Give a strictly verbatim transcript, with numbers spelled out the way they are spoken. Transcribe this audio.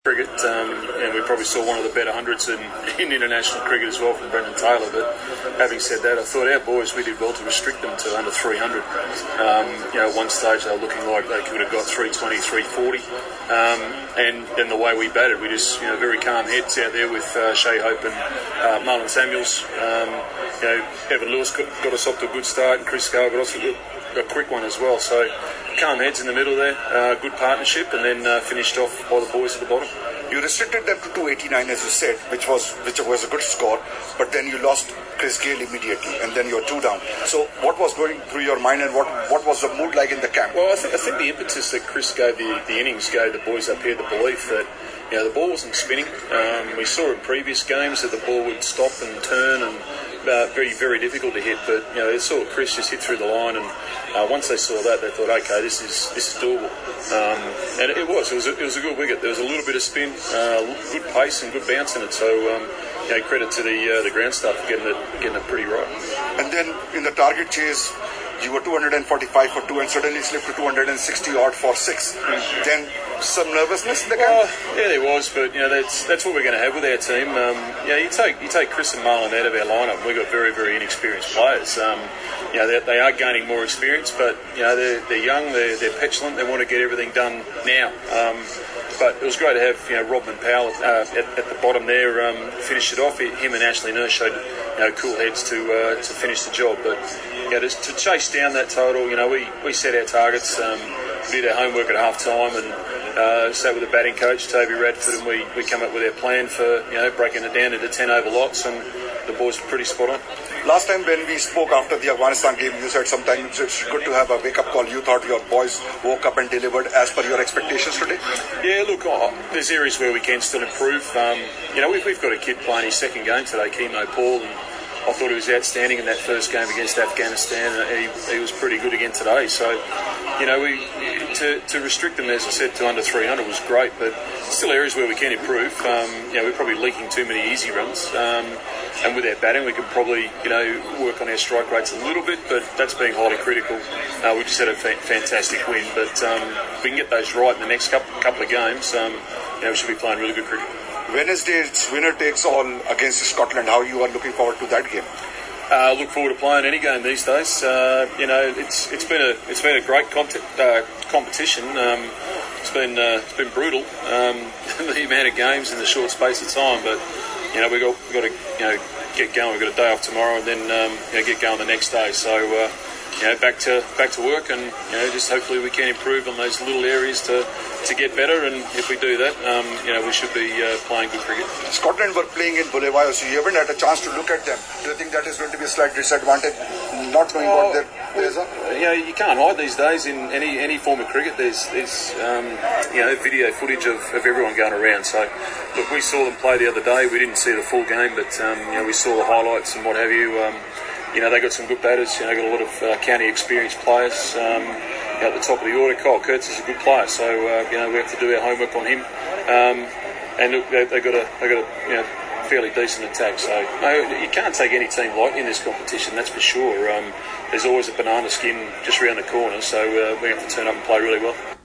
cricket, um, and we probably saw one of the better hundreds in, in international cricket as well from Brendan Taylor. But having said that, I thought our boys, we did well to restrict them to under three hundred. Um, you know, at one stage they were looking like they could have got three twenty, three forty, um, and and the way we batted, we just, you know, very calm heads out there with uh, Shai Hope and uh, Marlon Samuels. Um, you know, Evan Lewis got, got us off to a good start, and Chris Gale got us a, a quick one as well. So calm heads in the middle there, uh, good partnership, and then uh, finished off by the boys at the bottom. You restricted them to two eighty-nine, as you said, which was which was a good score, but then you lost Chris Gale immediately, and then you're two down. So what was going through your mind, and what, what was the mood like in the camp? Well, I, th- I think the impetus that Chris gave the, the innings gave the boys up here the belief that, you know, the ball wasn't spinning. Um, we saw in previous games that the ball would stop and turn, and uh, very, very difficult to hit. But, you know, they saw Chris just hit through the line, and uh, once they saw that, they thought, okay, this is this is doable. Um, and it was. It was, a, it was a good wicket. There was a little bit of spin, uh, good pace, and good bounce in it. So, um, you know, credit to the uh, the ground staff for getting it getting it pretty right. And then in the target chase, you were two forty-five for two and suddenly slipped to two sixty odd for six. Mm-hmm. Then some nervousness in the camp? Well, yeah, there was, but you know that's that's what we're going to have with our team. Um, yeah, you take you take Chris and Marlon out of our lineup, we've got very very inexperienced players. Um, you know, they are gaining more experience, but you know they're they're young, they're they're petulant, they want to get everything done now. Um, But it was great to have, you know, Rodman Powell uh, at, at the bottom there, um, finish it off. Him and Ashley Nurse showed, you know, cool heads to uh, to finish the job. But you know, to, to chase down that total, you know, we, we set our targets. Um, we did our homework at half time and uh, sat with the batting coach Toby Radford, and we, we come up with our plan for, you know, breaking it down into ten over lots, and the boys were pretty spot on. Last time when we spoke after the Afghanistan game, you said sometimes it's good to have a wake-up call. You thought your boys woke up and delivered as per your expectations today? Yeah, look, oh, there's areas where we can still improve. Um, you know, we've, we've got a kid playing his second game today, Chemo Paul, and I thought he was outstanding in that first game against Afghanistan. He, he was pretty good again today. So, you know, we to, to restrict them, as I said, to under three hundred was great, but still areas where we can improve. Um, you know, we're probably leaking too many easy runs. Um, and with our batting, we could probably, you know, work on our strike rates a little bit, but that's being highly critical. Uh, we just had a fa- fantastic win, but um, if we can get those right in the next couple, couple of games, um, you know, we should be playing really good cricket. Wednesday's winner takes all against Scotland. How you are looking forward to that game? Uh, look forward to playing any game these days. Uh, you know, it's it's been a it's been a great comp- uh, competition. Um, it's been uh, it's been brutal, um, the amount of games in the short space of time. But you know, we got we got to you know get going. We've got a day off tomorrow, and then um, you know, get going the next day. So uh, you know, back to back to work, and you know, just hopefully we can improve on those little areas to. to get better, and if we do that, um, you know, we should be uh, playing good cricket. Scotland were playing in Bulawayo, so you haven't had a chance to look at them. Do you think that is going to be a slight disadvantage, not knowing oh, what their players are? You know, you can't hide these days in any any form of cricket. There's there's um, you know video footage of, of everyone going around. So, look, we saw them play the other day. We didn't see the full game, but um, you know, we saw the highlights and what have you. Um, you know, they got some good batters. You know, got a lot of uh, county experienced players. Um, At the top of the order, Kyle Kurtz is a good player, so uh, you know we have to do our homework on him. Um, and look, they, they got a they got a you know fairly decent attack. So no, you can't take any team lightly in this competition, that's for sure. Um, there's always a banana skin just around the corner, so uh, we have to turn up and play really well.